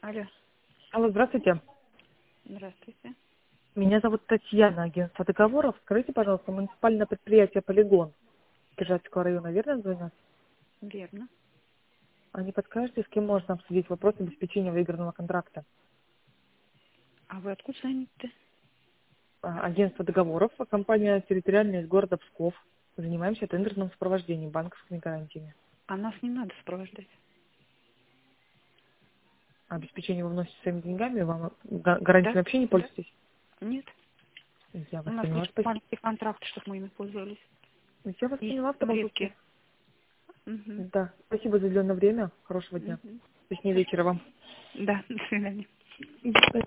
Алло, Алло, здравствуйте. здравствуйте. Меня зовут Татьяна, агентство договоров. Скажите, пожалуйста, муниципальное предприятие «Полигон» Киржачского района, верно звонят? Верно. А не подскажете, с кем можно обсудить вопрос обеспечения выигранного контракта? А вы откуда звоните? Агентство договоров, компания территориальная из города Псков. Занимаемся тендерным сопровождением банковскими гарантиями. А нас не надо сопровождать. Обеспечение вы вносите своими деньгами, вам гарантиями Да? вообще не Да? пользуетесь? Нет. Я У вас нас поняла, есть спасибо. маленькие контракты, чтобы мы ими пользовались. Я вас И поняла, в таком случае. редкие. Угу. Да, спасибо за уделенное время. Хорошего дня. Угу. Точнее, вечера вам. Да, до свидания. Мгм.